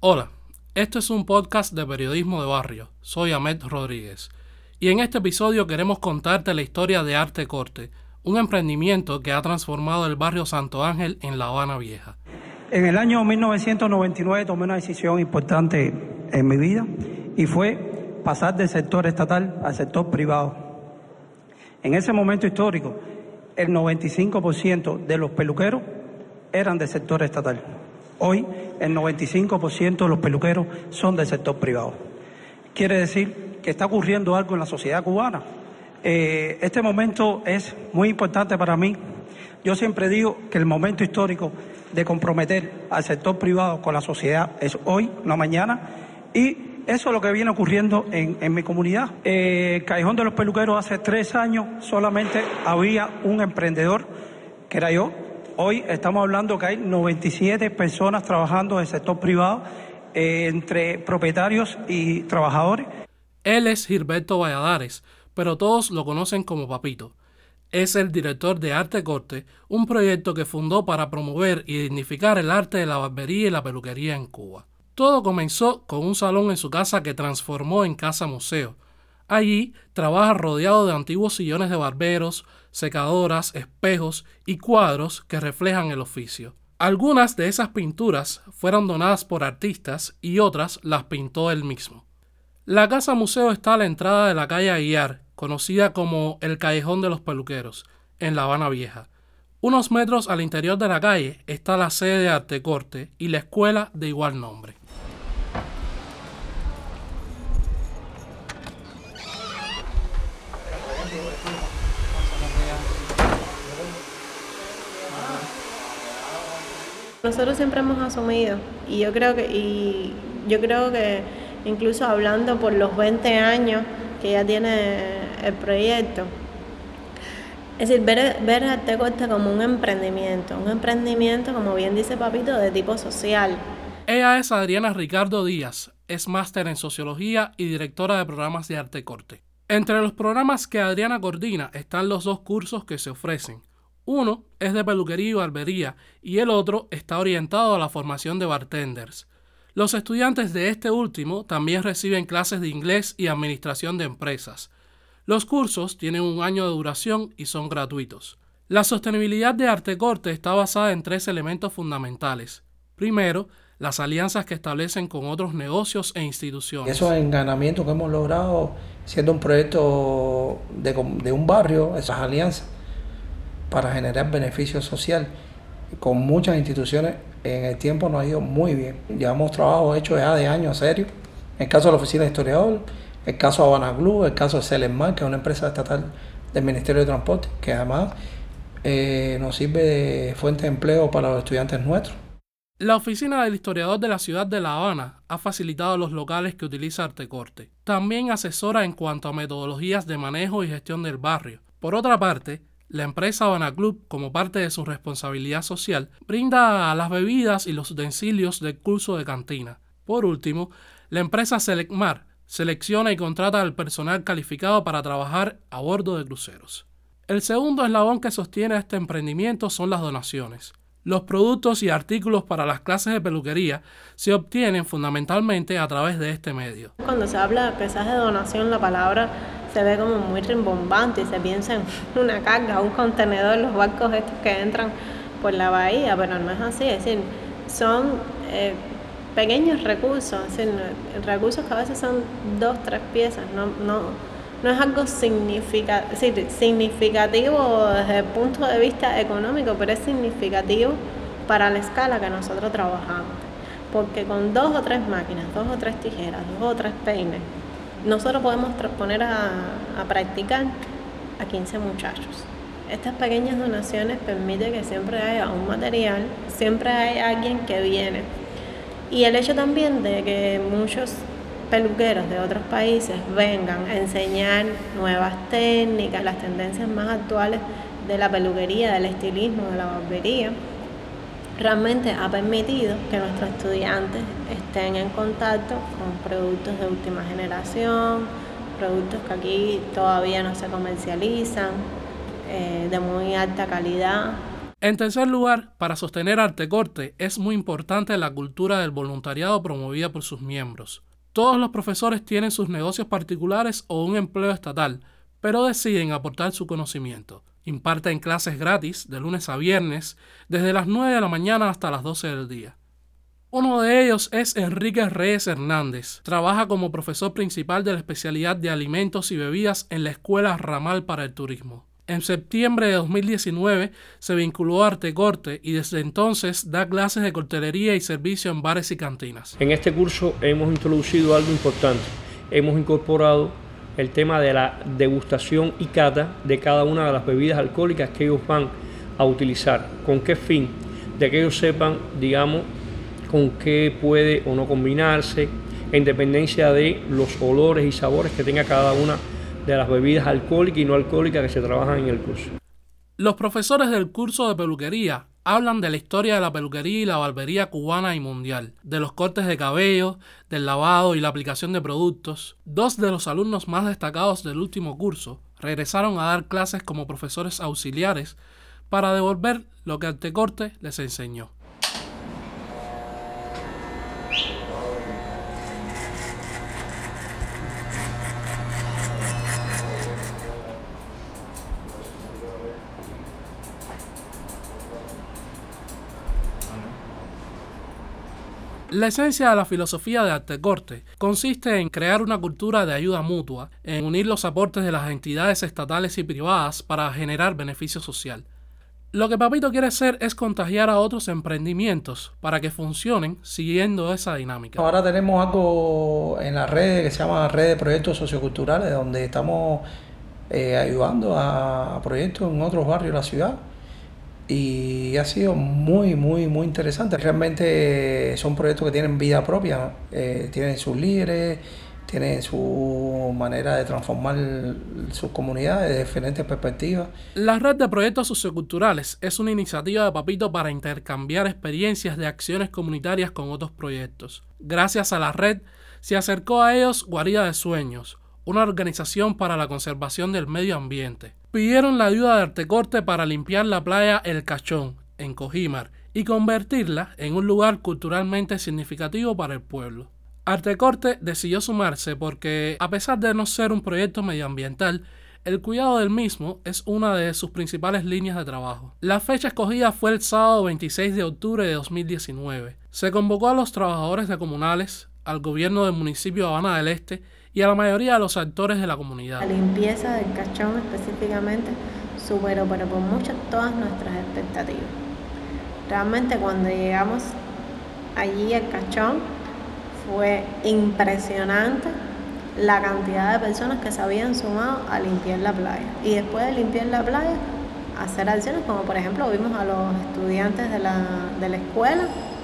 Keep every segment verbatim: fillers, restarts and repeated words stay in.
Hola, esto es un podcast de periodismo de barrio. Soy Ahmed Rodríguez y en este episodio queremos contarte la historia de Arte Corte, un emprendimiento que ha transformado el barrio Santo Ángel en La Habana Vieja. En el año mil novecientos noventa y nueve tomé una decisión importante en mi vida y fue pasar del sector estatal al sector privado. En ese momento histórico, el noventa y cinco por ciento de los peluqueros eran del sector estatal. Hoy, el noventa y cinco por ciento de los peluqueros son del sector privado. Quiere decir que está ocurriendo algo en la sociedad cubana. Eh, este momento es muy importante para mí. Yo siempre digo que el momento histórico de comprometer al sector privado con la sociedad es hoy, no mañana, y eso es lo que viene ocurriendo en, en mi comunidad. Eh, el Callejón de los Peluqueros hace tres años solamente había un emprendedor, que era yo. Hoy estamos hablando que hay noventa y siete personas trabajando en el sector privado, eh, entre propietarios y trabajadores. Él es Gilberto Valladares, pero todos lo conocen como Papito. Es el director de Arte Corte, un proyecto que fundó para promover y dignificar el arte de la barbería y la peluquería en Cuba. Todo comenzó con un salón en su casa que transformó en casa museo. Allí trabaja rodeado de antiguos sillones de barberos, secadoras, espejos y cuadros que reflejan el oficio. Algunas de esas pinturas fueron donadas por artistas y otras las pintó él mismo. La casa museo está a la entrada de la calle Aguiar, conocida como el Callejón de los Peluqueros, en La Habana Vieja. Unos metros al interior de la calle está la sede de Arte Corte y la escuela de igual nombre. Nosotros siempre hemos asumido, y yo creo que, y yo creo que incluso hablando por los veinte años que ya tiene el proyecto, es decir, ver, ver Arte Corte como un emprendimiento, un emprendimiento, como bien dice Papito, de tipo social. Ella es Adriana Ricardo Díaz, es máster en Sociología y directora de programas de Arte Corte. Entre los programas que Adriana coordina están los dos cursos que se ofrecen. Uno es de peluquería y barbería y el otro está orientado a la formación de bartenders. Los estudiantes de este último también reciben clases de inglés y administración de empresas. Los cursos tienen un año de duración y son gratuitos. La sostenibilidad de Arte Corte está basada en tres elementos fundamentales. Primero, las alianzas que establecen con otros negocios e instituciones. Esos enganamientos que hemos logrado siendo un proyecto de, de un barrio, esas alianzas, para generar beneficio social. Con muchas instituciones en el tiempo nos ha ido muy bien. Llevamos trabajo hecho ya de años serios. El caso de la Oficina de Historiador, el caso de Habana Club, el caso de Celemar, que es una empresa estatal del Ministerio de Transporte, que además eh, nos sirve de fuente de empleo para los estudiantes nuestros. La Oficina del Historiador de la Ciudad de La Habana ha facilitado los locales que utiliza Arte Corte. También asesora en cuanto a metodologías de manejo y gestión del barrio. Por otra parte, la empresa Habana Club, como parte de su responsabilidad social, brinda las bebidas y los utensilios del curso de cantina. Por último, la empresa Selecmar selecciona y contrata al personal calificado para trabajar a bordo de cruceros. El segundo eslabón que sostiene este emprendimiento son las donaciones. Los productos y artículos para las clases de peluquería se obtienen fundamentalmente a través de este medio. Cuando se habla quizás de donación, la palabra se ve como muy rimbombante y se piensa en una carga, un contenedor, los barcos estos que entran por la bahía, pero no es así. Es decir, son eh, pequeños recursos, es decir, recursos que a veces son dos, tres piezas, no, no, no es algo significa, es decir, significativo desde el punto de vista económico, pero es significativo para la escala que nosotros trabajamos. Porque con dos o tres máquinas, dos o tres tijeras, dos o tres peines, nosotros podemos poner a, a practicar a quince muchachos. Estas pequeñas donaciones permiten que siempre haya un material, siempre hay alguien que viene. Y el hecho también de que muchos peluqueros de otros países vengan a enseñar nuevas técnicas, las tendencias más actuales de la peluquería, del estilismo, de la barbería, realmente ha permitido que nuestros estudiantes estén en contacto con productos de última generación, productos que aquí todavía no se comercializan, eh, de muy alta calidad. En tercer lugar, para sostener Artecorte es muy importante la cultura del voluntariado promovida por sus miembros. Todos los profesores tienen sus negocios particulares o un empleo estatal, pero deciden aportar su conocimiento. Imparten clases gratis de lunes a viernes, desde las nueve de la mañana hasta las doce del día. Uno de ellos es Enrique Reyes Hernández. Trabaja como profesor principal de la especialidad de alimentos y bebidas en la Escuela Ramal para el Turismo. En septiembre de dos mil diecinueve se vinculó a Artecorte y desde entonces da clases de coctelería y servicio en bares y cantinas. En este curso hemos introducido algo importante. Hemos incorporado el tema de la degustación y cata de cada una de las bebidas alcohólicas que ellos van a utilizar. ¿Con qué fin? De que ellos sepan, digamos, con qué puede o no combinarse, en dependencia de los olores y sabores que tenga cada una de las bebidas alcohólicas y no alcohólicas que se trabajan en el curso. Los profesores del curso de peluquería hablan de la historia de la peluquería y la barbería cubana y mundial, de los cortes de cabello, del lavado y la aplicación de productos. Dos de los alumnos más destacados del último curso regresaron a dar clases como profesores auxiliares para devolver lo que Artecorte les enseñó. La esencia de la filosofía de Artecorte consiste en crear una cultura de ayuda mutua, en unir los aportes de las entidades estatales y privadas para generar beneficio social. Lo que Papito quiere hacer es contagiar a otros emprendimientos para que funcionen siguiendo esa dinámica. Ahora tenemos algo en las redes que se llama Red de Proyectos Socioculturales, donde estamos eh, ayudando a proyectos en otros barrios de la ciudad. Y ha sido muy, muy, muy interesante. Realmente son proyectos que tienen vida propia, ¿no? Eh, tienen sus líderes, tienen su manera de transformar sus comunidades de diferentes perspectivas. La Red de Proyectos Socioculturales es una iniciativa de Papito para intercambiar experiencias de acciones comunitarias con otros proyectos. Gracias a la red se acercó a ellos Guarida de Sueños, una organización para la conservación del medio ambiente. Pidieron la ayuda de Artecorte para limpiar la playa El Cachón, en Cojímar, y convertirla en un lugar culturalmente significativo para el pueblo. Artecorte decidió sumarse porque, a pesar de no ser un proyecto medioambiental, el cuidado del mismo es una de sus principales líneas de trabajo. La fecha escogida fue el sábado veintiséis de octubre de dos mil diecinueve. Se convocó a los trabajadores de comunales, al gobierno del municipio de Habana del Este y a la mayoría de los actores de la comunidad. La limpieza del Cachón específicamente superó pero por mucho todas nuestras expectativas. Realmente cuando llegamos allí al Cachón fue impresionante la cantidad de personas que se habían sumado a limpiar la playa. Y después de limpiar la playa, hacer acciones como por ejemplo vimos a los estudiantes de la, de la escuela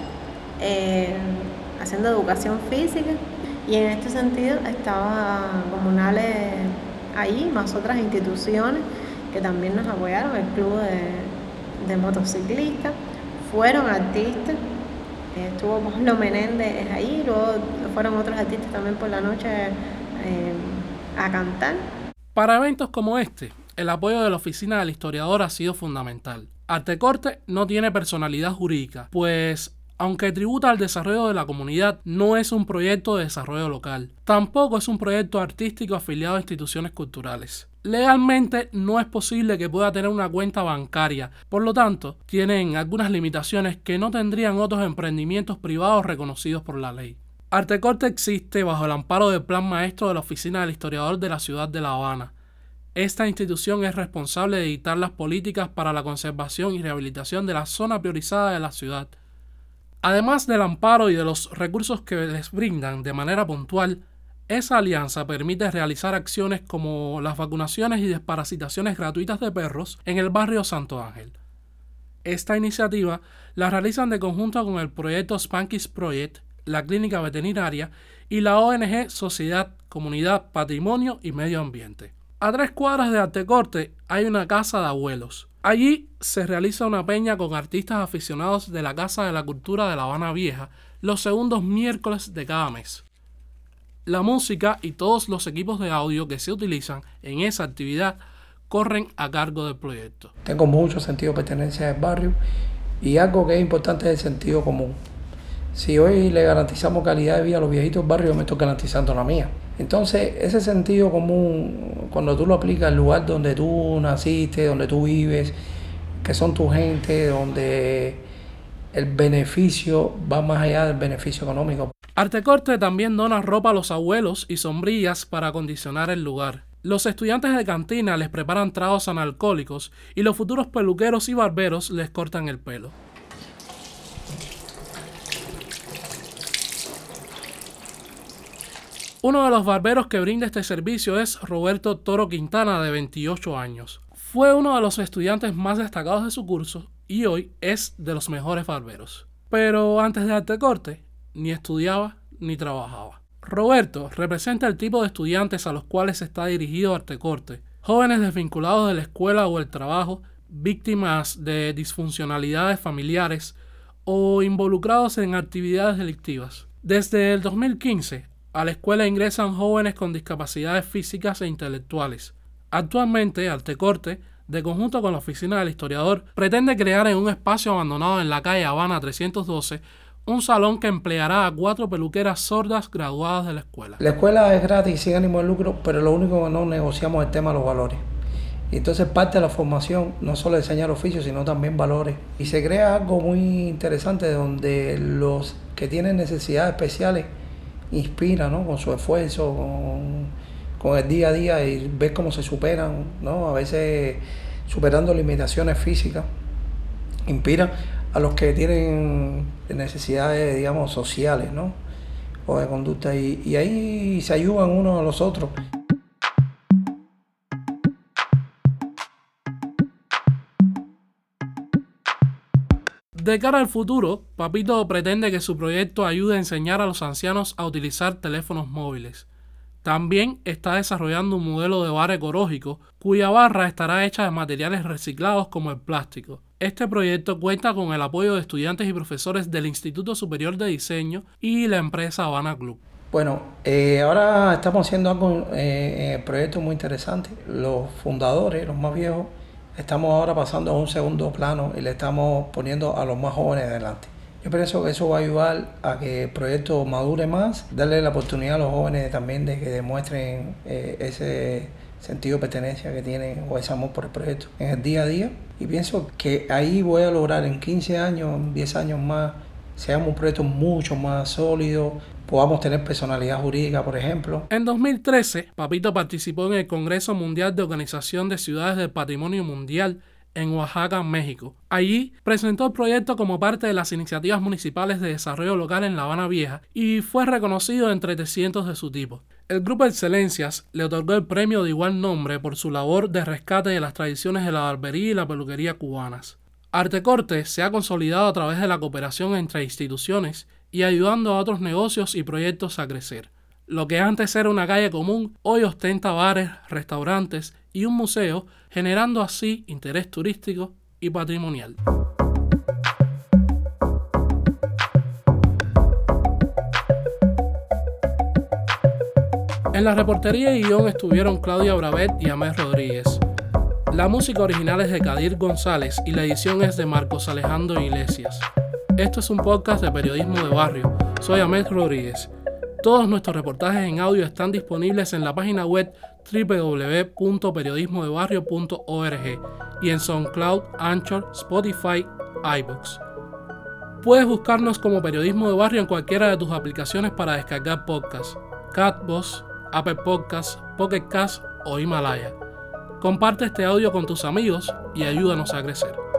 eh, haciendo educación física. Y en este sentido estaban comunales allí, más otras instituciones que también nos apoyaron, el club de, de motociclistas, fueron artistas, estuvo Pablo Menéndez allí, luego fueron otros artistas también por la noche eh, a cantar. Para eventos como este, el apoyo de la oficina del historiador ha sido fundamental. Artecorte no tiene personalidad jurídica, pues aunque tributa al desarrollo de la comunidad, no es un proyecto de desarrollo local. Tampoco es un proyecto artístico afiliado a instituciones culturales. Legalmente no es posible que pueda tener una cuenta bancaria, por lo tanto, tienen algunas limitaciones que no tendrían otros emprendimientos privados reconocidos por la ley. Artecorte existe bajo el amparo del Plan Maestro de la Oficina del Historiador de la Ciudad de La Habana. Esta institución es responsable de dictar las políticas para la conservación y rehabilitación de la zona priorizada de la ciudad. Además del amparo y de los recursos que les brindan de manera puntual, esa alianza permite realizar acciones como las vacunaciones y desparasitaciones gratuitas de perros en el barrio Santo Ángel. Esta iniciativa la realizan de conjunto con el proyecto Spanky's Project, la Clínica Veterinaria y la O N G Sociedad, Comunidad, Patrimonio y Medio Ambiente. A tres cuadras de Artecorte hay una casa de abuelos. Allí se realiza una peña con artistas aficionados de la Casa de la Cultura de La Habana Vieja los segundos miércoles de cada mes. La música y todos los equipos de audio que se utilizan en esa actividad corren a cargo del proyecto. Tengo mucho sentido de pertenencia del barrio y algo que es importante es el sentido común. Si hoy le garantizamos calidad de vida a los viejitos del barrio, me estoy garantizando la mía. Entonces, ese sentido común, cuando tú lo aplicas al lugar donde tú naciste, donde tú vives, que son tu gente, donde el beneficio va más allá del beneficio económico. Artecorte también dona ropa a los abuelos y sombrillas para acondicionar el lugar. Los estudiantes de cantina les preparan tragos analcohólicos y los futuros peluqueros y barberos les cortan el pelo. Uno de los barberos que brinda este servicio es Roberto Toro Quintana, de veintiocho años. Fue uno de los estudiantes más destacados de su curso y hoy es de los mejores barberos. Pero antes de Artecorte, ni estudiaba ni trabajaba. Roberto representa el tipo de estudiantes a los cuales está dirigido Artecorte. Jóvenes desvinculados de la escuela o el trabajo, víctimas de disfuncionalidades familiares o involucrados en actividades delictivas. Desde el dos mil quince, a la escuela ingresan jóvenes con discapacidades físicas e intelectuales. Actualmente, Artecorte, de conjunto con la oficina del historiador, pretende crear en un espacio abandonado en la calle Habana trescientos doce un salón que empleará a cuatro peluqueras sordas graduadas de la escuela. La escuela es gratis, sin ánimo de lucro, pero lo único que no negociamos es el tema de los valores. Y entonces parte de la formación no solo es enseñar oficios, sino también valores. Y se crea algo muy interesante donde los que tienen necesidades especiales inspira, ¿no? Con su esfuerzo, con, con el día a día y ves cómo se superan, ¿no? A veces superando limitaciones físicas, inspiran a los que tienen necesidades, digamos, sociales, ¿no? O de conducta y, y ahí se ayudan unos a los otros. De cara al futuro, Papito pretende que su proyecto ayude a enseñar a los ancianos a utilizar teléfonos móviles. También está desarrollando un modelo de bar ecológico, cuya barra estará hecha de materiales reciclados como el plástico. Este proyecto cuenta con el apoyo de estudiantes y profesores del Instituto Superior de Diseño y la empresa Habana Club. Bueno, eh, ahora estamos haciendo algo eh, en el proyecto muy interesante. Los fundadores, los más viejos, estamos ahora pasando a un segundo plano y le estamos poniendo a los más jóvenes adelante. Yo pienso que eso va a ayudar a que el proyecto madure más, darle la oportunidad a los jóvenes también de que demuestren eh, ese sentido de pertenencia que tienen o ese amor por el proyecto en el día a día. Y pienso que ahí voy a lograr en quince años, diez años más, seamos un proyecto mucho más sólido, podamos tener personalidad jurídica, por ejemplo. En dos mil trece, Papito participó en el Congreso Mundial de Organización de Ciudades del Patrimonio Mundial en Oaxaca, México. Allí presentó el proyecto como parte de las iniciativas municipales de desarrollo local en La Habana Vieja y fue reconocido entre trescientos de su tipo. El Grupo Excelencias le otorgó el premio de igual nombre por su labor de rescate de las tradiciones de la barbería y la peluquería cubanas. Artecorte se ha consolidado a través de la cooperación entre instituciones y ayudando a otros negocios y proyectos a crecer. Lo que antes era una calle común, hoy ostenta bares, restaurantes y un museo, generando así interés turístico y patrimonial. En la reportería y guión estuvieron Claudia Bravet y Amés Rodríguez. La música original es de Kadir González y la edición es de Marcos Alejandro Iglesias. Esto es un podcast de periodismo de barrio. Soy Amés Rodríguez. Todos nuestros reportajes en audio están disponibles en la página web doble u doble u doble u punto periodismo de barrio punto org y en SoundCloud, Anchor, Spotify, iVoox. Puedes buscarnos como Periodismo de Barrio en cualquiera de tus aplicaciones para descargar podcasts, Catbox, Apple Podcasts, Pocket Cast o Himalaya. Comparte este audio con tus amigos y ayúdanos a crecer.